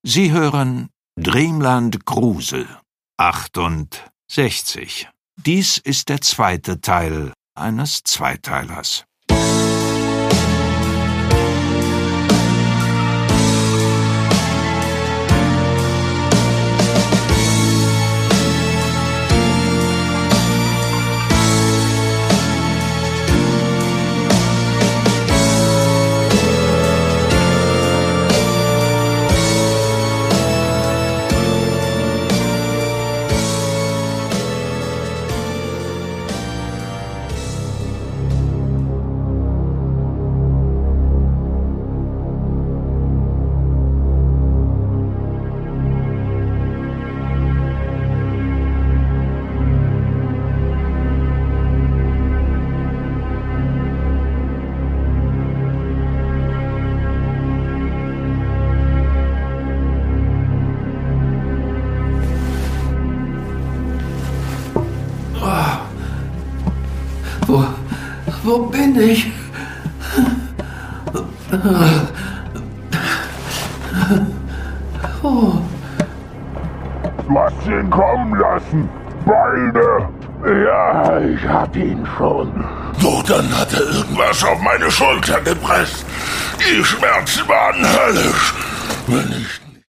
Sie hören Dreamland Grusel 68. Dies ist der zweite Teil eines Zweiteilers. Wo bin ich? Oh. Du hast ihn kommen lassen. Beide. Ja, ich hab ihn schon. Doch dann hat er irgendwas auf meine Schulter gepresst. Die Schmerzen waren höllisch. Wenn ich